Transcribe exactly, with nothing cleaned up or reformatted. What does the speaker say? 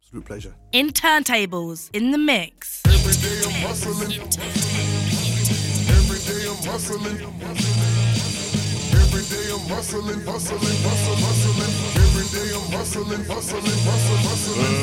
Absolute pleasure. In turntables, in the mix. Every day I'm hustling. Every day I'm hustling. Every day I'm hustling, hustling, hustling, hustling. Every day I'm hustling, hustling, hustling, hustling.